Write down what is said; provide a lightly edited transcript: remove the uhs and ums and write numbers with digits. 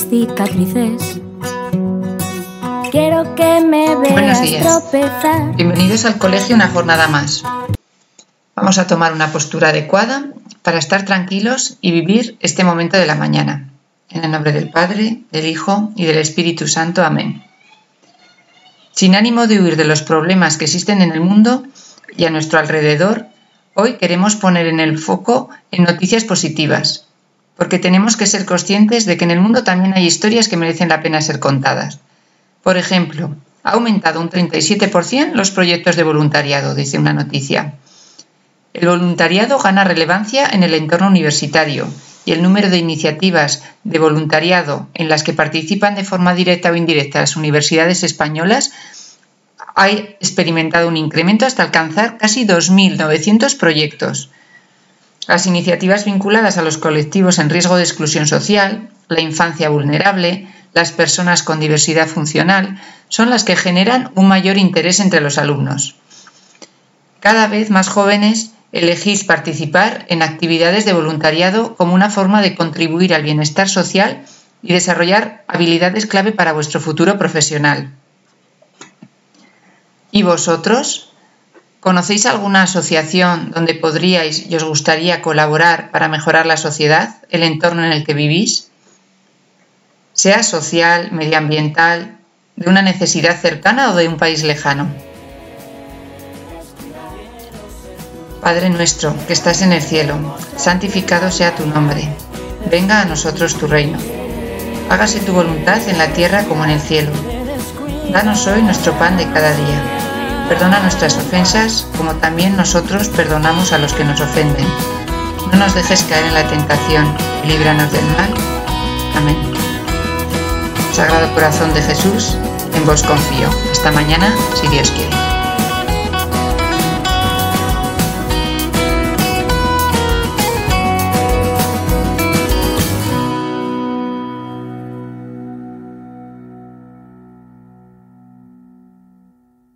cicatrices. Quiero que me veas. Buenos días. Tropezar. Bienvenidos al colegio una jornada más. Vamos a tomar una postura adecuada para estar tranquilos y vivir este momento de la mañana. En el nombre del Padre, del Hijo y del Espíritu Santo. Amén. Sin ánimo de huir de los problemas que existen en el mundo y a nuestro alrededor, hoy queremos poner en el foco en noticias positivas, porque tenemos que ser conscientes de que en el mundo también hay historias que merecen la pena ser contadas. Por ejemplo, ha aumentado un 37% los proyectos de voluntariado, dice una noticia. El voluntariado gana relevancia en el entorno universitario y el número de iniciativas de voluntariado en las que participan de forma directa o indirecta las universidades españolas ha experimentado un incremento hasta alcanzar casi 2.900 proyectos. Las iniciativas vinculadas a los colectivos en riesgo de exclusión social, la infancia vulnerable, las personas con diversidad funcional, son las que generan un mayor interés entre los alumnos. Cada vez más jóvenes elegís participar en actividades de voluntariado como una forma de contribuir al bienestar social y desarrollar habilidades clave para vuestro futuro profesional. ¿Y vosotros? ¿Conocéis alguna asociación donde podríais y os gustaría colaborar para mejorar la sociedad, el entorno en el que vivís? Sea social, medioambiental, de una necesidad cercana o de un país lejano. Padre nuestro, que estás en el cielo, santificado sea tu nombre. Venga a nosotros tu reino. Hágase tu voluntad en la tierra como en el cielo. Danos hoy nuestro pan de cada día. Perdona nuestras ofensas, como también nosotros perdonamos a los que nos ofenden. No nos dejes caer en la tentación, y líbranos del mal. Amén. Sagrado Corazón de Jesús, en vos confío. Hasta mañana, si Dios quiere.